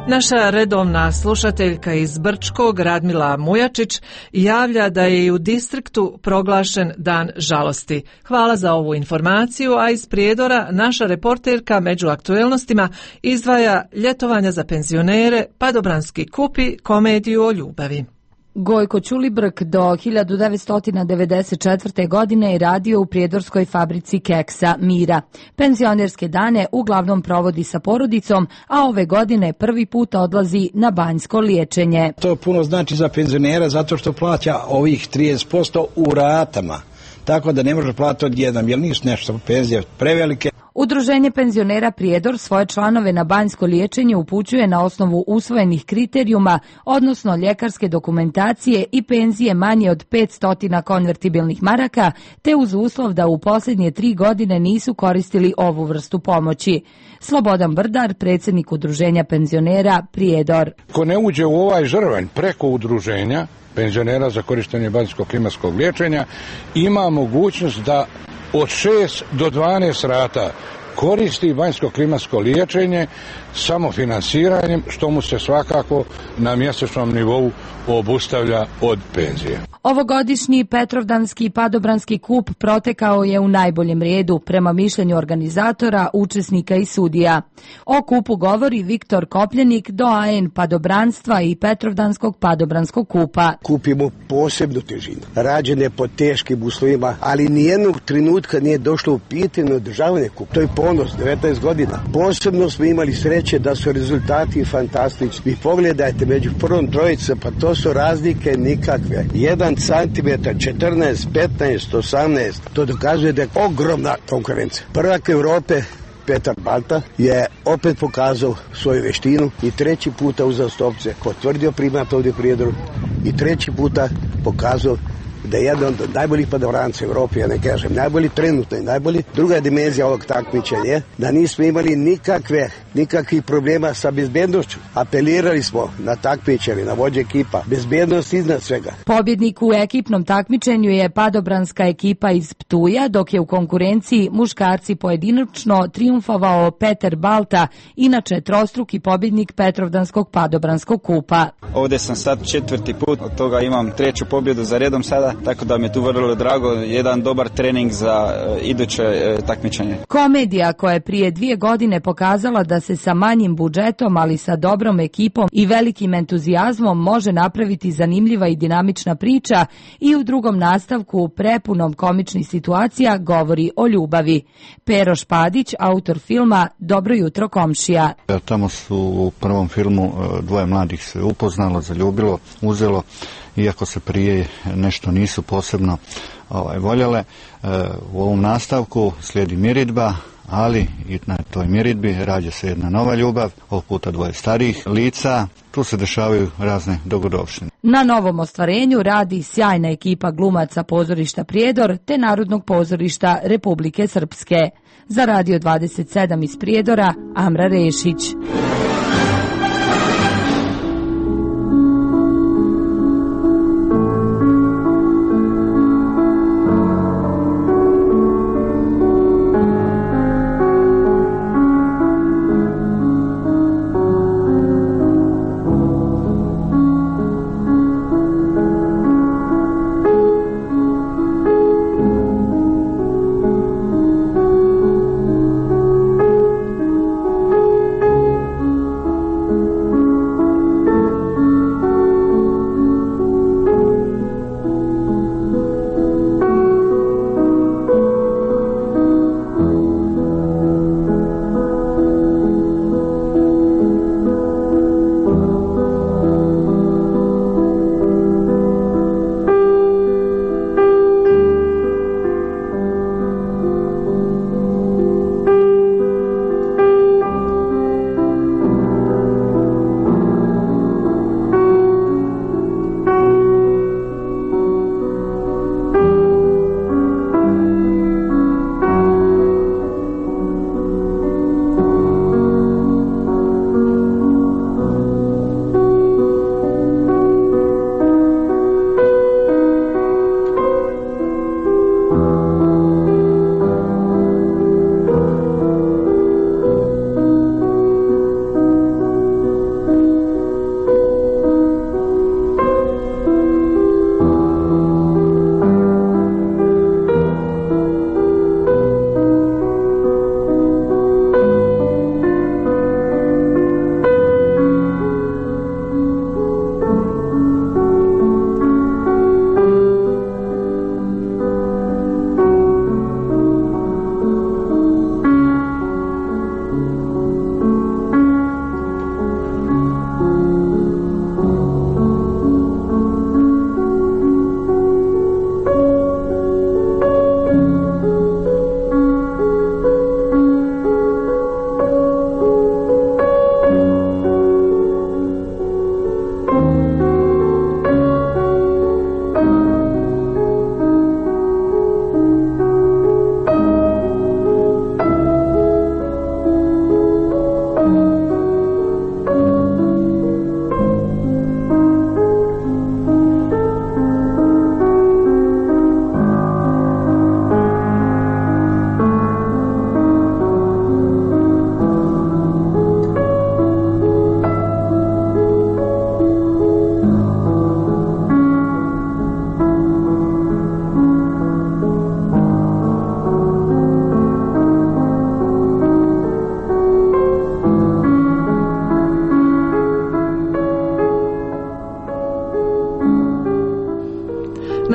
Naša redovna slušateljka iz Brčkog, Radmila Mujačić, javlja da je i u distriktu proglašen dan žalosti. Hvala za ovu informaciju, a iz Prijedora naša reporterka među aktuelnostima izdvaja ljetovanja za penzionere, Padobranski kupi, komediju o ljubavi. Gojko Ćulibrk do hiljadu devetsto devedeset četvrte. godine je radio u prijedorskoj fabrici keksa Mira. Penzionerske dane uglavnom provodi sa porodicom, a ove godine prvi put odlazi na banjsko liječenje. To puno znači za penzionera zato što plaća ovih trideset posto u ratama, tako da ne može platiti odjednom, jer nisu nešto penzije prevelike. Udruženje penzionera Prijedor svoje članove na banjsko liječenje upućuje na osnovu usvojenih kriterijuma, odnosno ljekarske dokumentacije i penzije manje od petsto konvertibilnih maraka, te uz uslov da u posljednje tri godine nisu koristili ovu vrstu pomoći. Slobodan Brdar, predsjednik Udruženja penzionera Prijedor. Ko ne uđe u ovaj žrvanj preko udruženja penzionera za korištenje banjsko-klimatskog liječenja, ima mogućnost da od šest do dvanaest rata koristi banjsko-klimatsko liječenje samofinansiranjem, što mu se svakako na mjesečnom nivou obustavlja od penzije. Ovogodišnji Petrovdanski i Padobranski kup protekao je u najboljem redu, prema mišljenju organizatora, učesnika i sudija. O kupu govori Viktor Kopljenik, doajen padobranstva i Petrovdanskog Padobranskog kupa. Kup ima posebnu težinu. Rađen je pod teškim uslovima, ali nijednog trenutka nije došlo u pitanje održavanje kupa. To je ponos, devetnaest godina. Posebno smo imali sreće da su rezultati fantastični. Vi pogledajte među prvom trojice, pa to su razlike nikakve. Jedan centimetar, četrnaest, petnaest, osamnaest, to dokazuje da je ogromna konkurencija. Prvak Europe Petar Balta je opet pokazao svoju veštinu i treći puta uzeo stopce, potvrdio primat ovdje u Prijedoru i treći puta pokazao da je jedan od najboljih padobranca u Europi, ja ne kažem najbolji, trenutno i najbolji. Druga dimenzija ovog takmičenja je da nismo imali nikakve, nikakvih problema sa bezbednošću. Apelirali smo na takmičenje, na vođe ekipa. Bezbednost iznad svega. Pobjednik u ekipnom takmičenju je padobranska ekipa iz Ptuja, dok je u konkurenciji muškarci pojedinačno triumfovao Petar Balta, inače trostruki pobjednik Petrovdanskog Padobranskog kupa. Ovdje sam sad četvrti put, od toga imam treću pobjedu za redom sada, tako da mi je tu vrlo drago, jedan dobar trening za uh, iduće uh, takmičenje. Komedija koja je prije dvije godine pokazala da se sa manjim budžetom, ali sa dobrom ekipom i velikim entuzijazmom može napraviti zanimljiva i dinamična priča, i u drugom nastavku prepunom komičnih situacija govori o ljubavi. Pero Špadić, autor filma Dobro jutro komšija. Tamo su u prvom filmu dvoje mladih se upoznalo, zaljubilo, uzelo, iako se prije nešto nisu posebno ovaj, voljele. E, u ovom nastavku slijedi miridba, ali i na toj miridbi rađa se jedna nova ljubav, ovog puta dvoje starijih lica. Tu se dešavaju razne dogodovštine. Na novom ostvarenju radi sjajna ekipa glumaca pozorišta Prijedor te Narodnog pozorišta Republike Srpske. Za Radio dvadeset sedam iz Prijedora, Amra Rešić.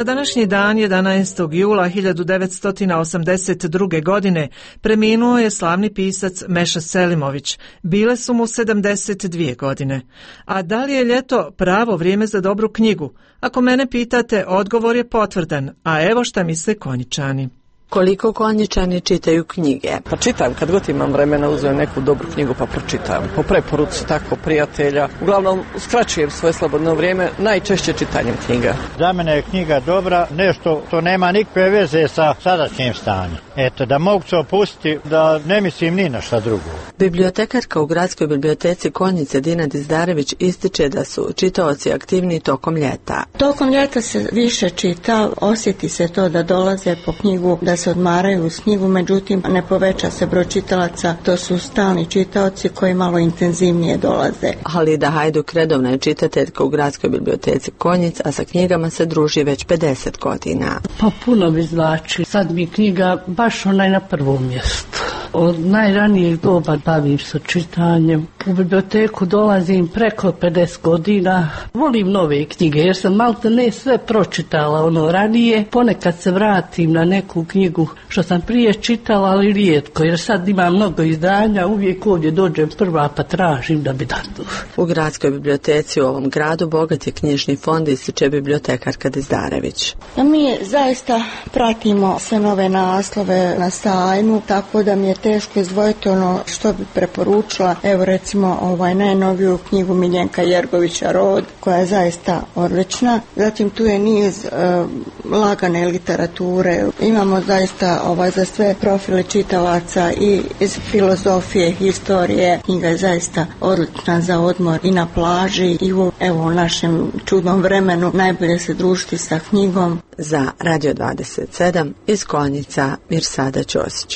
Na današnji dan, jedanaestog jula hiljadu devetsto osamdeset druge. godine, preminuo je slavni pisac Meša Selimović. Bile su mu sedamdeset dvije godine. A da li je ljeto pravo vrijeme za dobru knjigu? Ako mene pitate, odgovor je potvrdan, a evo šta misle Konjičani. Koliko Konjičani čitaju knjige? Pa čitam, kad god imam vremena uzmem neku dobru knjigu pa pročitam. Po preporuci tako prijatelja. Uglavnom skraćujem svoje slobodno vrijeme najčešće čitanjem knjiga. Za mene je knjiga dobra, nešto to nema nikakve veze sa sadašnjim stanjem. Eto, da mogu se opustiti, da ne mislim ni na šta drugo. Bibliotekarka u Gradskoj biblioteci Konjice Dina Dizdarević ističe da su čitaoci aktivni tokom ljeta. Tokom ljeta se više čita, osjeti se to da dolaze po knjigu, da se odmaraju uz knjigu, međutim ne poveća se broj čitalaca, to su stalni čitaoci koji malo intenzivnije dolaze. Halida Hajduk redovna je čitateljka u Gradskoj biblioteci Konjic, a sa knjigama se druži već pedeset godina. Pa puno mi znači, sad mi knjiga baš onaj na prvom mjestu. Od najranijeg doba bavim se čitanjem. U biblioteku dolazim preko pedeset godina. Volim nove knjige jer sam malte ne sve pročitala ono ranije. Ponekad se vratim na neku knjigu što sam prije čitala, ali rijetko jer sad imam mnogo izdanja. Uvijek ovdje dođem prva pa tražim da bi datu. U Gradskoj biblioteci u ovom gradu bogat je knjižni fond, ističe bibliotekarka Dizdarević. Mi zaista pratimo sve nove naslove na sajmu, tako da mi je teško izdvojiti ono što bi preporučila. Evo recimo ovaj najnoviju knjigu Miljenka Jergovića Rod, koja je zaista odlična. Zatim tu je niz uh, lagane literature. Imamo zaista ovaj za sve profile čitalaca i iz filozofije, historije. Knjiga je zaista odlična za odmor i na plaži i u evo našem čudnom vremenu najbolje se družiti sa knjigom. Za Radio dvadeset sedam iz Konjica Mirsada Ćosić.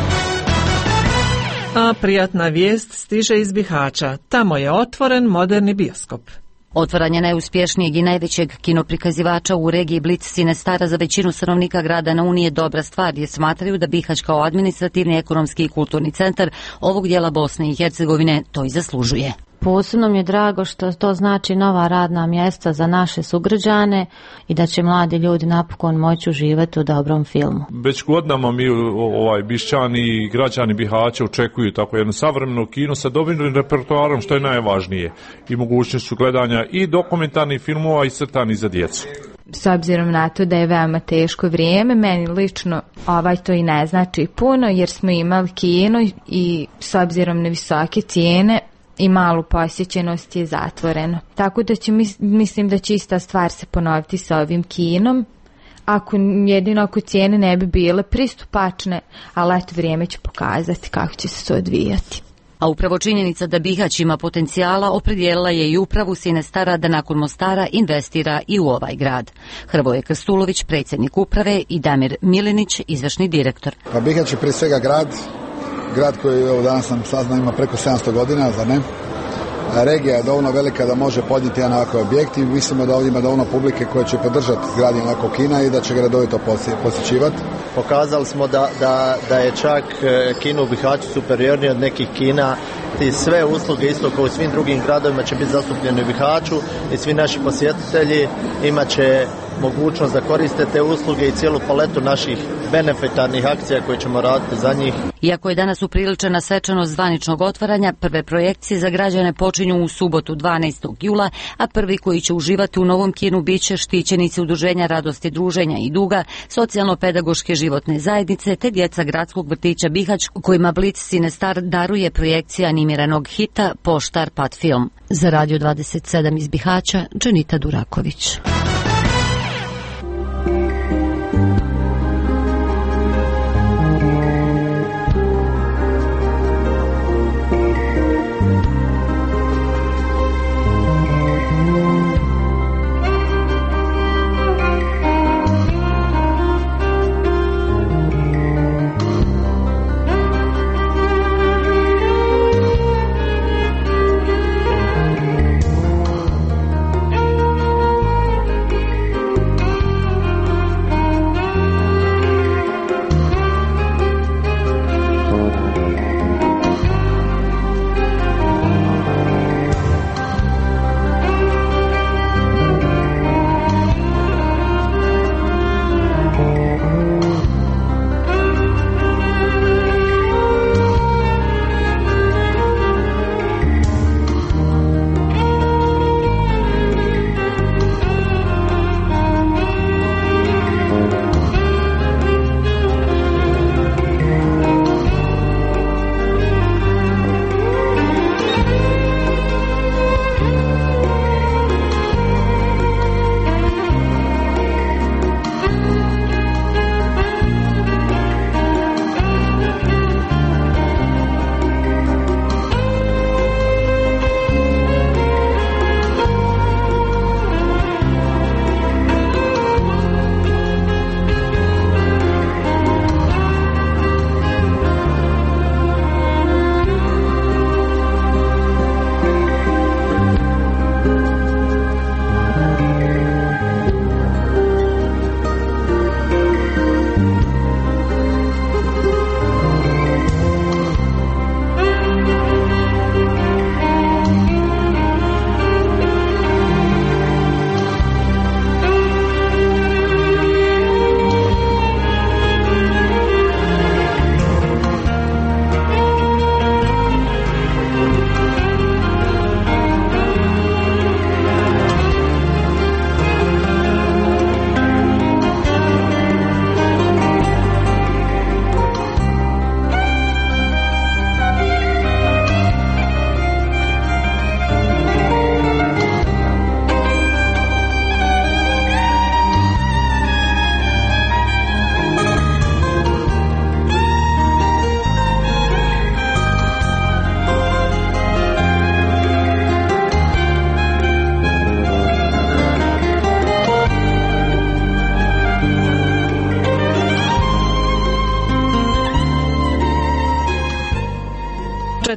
A prijatna vijest stiže iz Bihaća. Tamo je otvoren moderni bioskop. Otvaranje najuspješnijeg i najvećeg kinoprikazivača u regiji Blic Cinestara za većinu stanovnika grada na Uniji je dobra stvar, jer smatraju da Bihać kao administrativni, ekonomski i kulturni centar ovog dijela Bosne i Hercegovine to i zaslužuje. Posebno mi je drago što to znači nova radna mjesta za naše sugrađane i da će mladi ljudi napokon moći uživati u dobrom filmu. Već godinama mi ovaj Bišćani i građani Bihaća očekuju tako jedno savremeno kino sa dobrim repertoarom, što je najvažnije, i mogućnošću gledanja i dokumentarnih filmova i crtani za djecu. S obzirom na to da je veoma teško vrijeme, meni lično ovaj to i ne znači puno, jer smo imali kino i s obzirom na visoke cijene i malu posjećenost je zatvoreno. Tako da će, mislim da će ista stvar se ponoviti sa ovim kinom. Ako jedino ako cijene ne bi bile pristupačne, ali eto vrijeme će pokazati kako će se to odvijati. A upravo činjenica da Bihać ima potencijala opredijelila je i upravu Cinestara da nakon Mostara investira i u ovaj grad. Hrvoje Krstulović, predsjednik uprave, i Damir Milinić, izvršni direktor. Pa Bihać je prije svega grad, grad koji evo danas sam saznao ima preko sedamsto godina, zar ne? Regija je dovoljno velika da može podnijeti jedan ovakav objekt i mislimo da ovdje ima dovoljno publike koje će podržati gradnje ovakvog kina i da će ga redovito posjećivati. Pokazali smo da, da, da je čak kino u Bihaću superiorniji od nekih kina i sve usluge isto kao u svim drugim gradovima će biti zastupljene u Bihaću i svi naši posjetitelji imat će mogućnost da koriste te usluge i cijelu paletu naših benefitarnih akcija koje ćemo raditi za njih. Iako je danas upriličena svečanost zvaničnog otvaranja, prve projekcije za građane počinju u subotu dvanaestog jula, a prvi koji će uživati u novom kinu biće štićenici Udruženja Radosti druženja i Duga, socijalno-pedagoške životne zajednice te djeca gradskog vrtića Bihać, kojima Blic Cinestar daruje projekcije animiranog hita Poštar Pat film. Za Radio dvadeset sedam iz Bihaća, Dženita Duraković.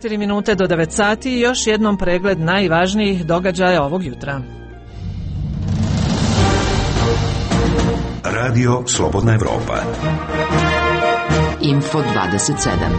Četiri minute do devet sati i još jednom pregled najvažnijih događaja ovog jutra. Radio Slobodna Evropa. Info dvadeset sedam.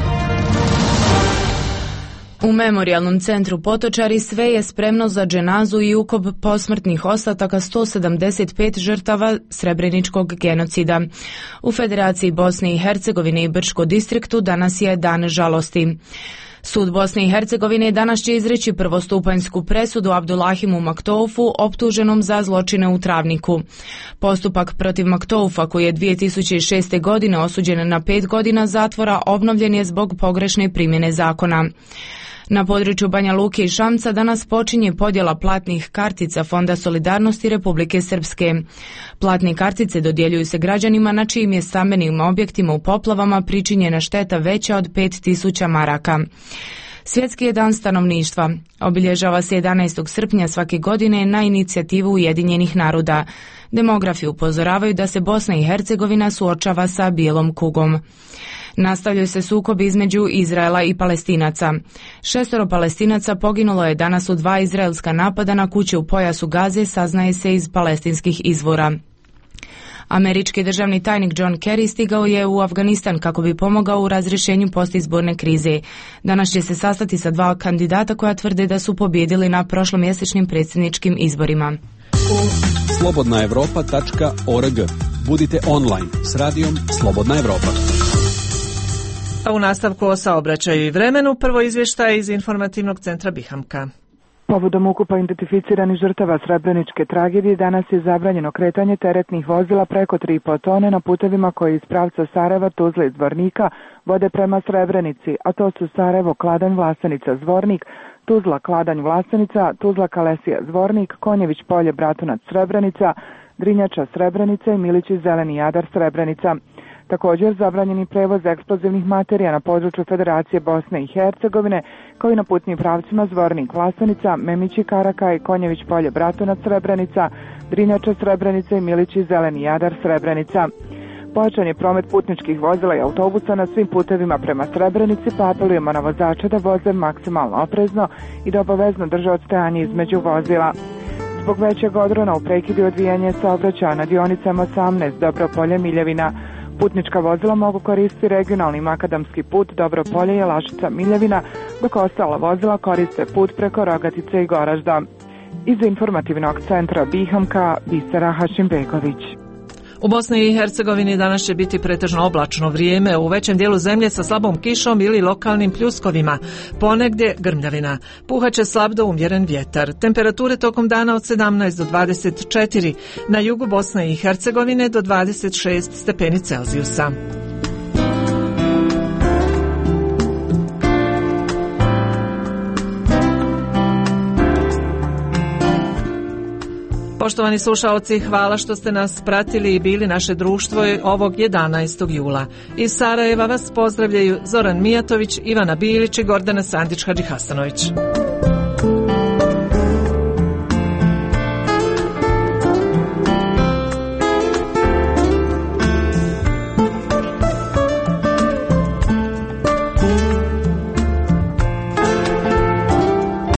U Memorijalnom centru Potočari sve je spremno za dženazu i ukop posmrtnih ostataka sto sedamdeset pet žrtava srebreničkog genocida. U Federaciji Bosne i Hercegovine i Brčko distriktu danas je dan žalosti. Sud Bosne i Hercegovine danas će izreći prvostupanjsku presudu Abdullahimu Maktoufu optuženom za zločine u Travniku. Postupak protiv Maktoufa, koji je dvije tisuće šeste. godine osuđen na pet godina zatvora, obnovljen je zbog pogrešne primjene zakona. Na području Banja Luke i Šamca danas počinje podjela platnih kartica Fonda solidarnosti Republike Srpske. Platne kartice dodjeljuju se građanima na čijim je stambenim objektima u poplavama pričinjena šteta veća od pet tisuća maraka. Svjetski je dan stanovništva. Obilježava se jedanaestog srpnja svake godine na inicijativu Ujedinjenih naroda. Demografi upozoravaju da se Bosna i Hercegovina suočava sa bijelom kugom. Nastavljaju se sukobi između Izraela i Palestinaca. Šestoro Palestinaca poginulo je danas u dva izraelska napada na kuće u pojasu Gaze, saznaje se iz palestinskih izvora. Američki državni tajnik John Kerry stigao je u Afganistan kako bi pomogao u razrješenju postizborne krize. Danas će se sastati sa dva kandidata koja tvrde da su pobjedili na prošlomjesečnim predsjedničkim izborima. slobodna evropa tačka org. Budite online s radijom Slobodna Evropa. A u nastavku o saobraćaju i vremenu, prvo izvještaj iz informativnog centra Bihamka. Povodom ukupa identificiranih žrtava srebreničke tragedije danas je zabranjeno kretanje teretnih vozila preko tri i po tone na putevima koji iz pravca Sarajeva, Tuzle i Zvornika vode prema Srebrenici, a to su Sarajevo, Kladanj, Vlasenica, Zvornik, Tuzla, Kladanj, Vlasenica, Tuzla, Kalesija, Zvornik, Konjević, Polje, Bratunac, Srebrenica, Drinjača, Srebrenica i Milići, Zeleni Jadar, Srebrenica. Također zabranjeni prevoz eksplozivnih materija na području Federacije Bosne i Hercegovine, kao i na putnim pravcima Zvornik, Vlasenica, Memići, Karakaj, Konjević, Polje, Bratunac, Srebrenica, Drinjača, Srebrenica i Milići, Zeleni Jadar, Srebrenica. Pojačan je promet putničkih vozila i autobusa na svim putevima prema Srebrenici, pa apelujemo na vozače da voze maksimalno oprezno i da obavezno drže odstajanje između vozila. Zbog većeg odrona u prekidu odvijanje saobraćaja na dionicama osamnaest Dobropolje Miljevina. Putnička vozila mogu koristiti regionalni makadamski put Dobropolje, Jelašica, Miljevina, dok ostala vozila koriste put preko Rogatice i Goražda. Iz informativnog centra Bihamka, Bisera Hašimbegović. U Bosni i Hercegovini danas će biti pretežno oblačno vrijeme, u većem dijelu zemlje sa slabom kišom ili lokalnim pljuskovima, ponegdje grmljavina. Puhaće slab do umjeren vjetar. Temperature tokom dana od sedamnaest do dvadeset četiri, na jugu Bosne i Hercegovine do dvadeset šest stepeni Celzijusa. Poštovani slušaoci, hvala što ste nas pratili i bili naše društvo ovog jedanaestog jula. Iz Sarajeva vas pozdravljaju Zoran Mijatović, Ivana Bilić i Gordana Sandić-Hadžihasanović.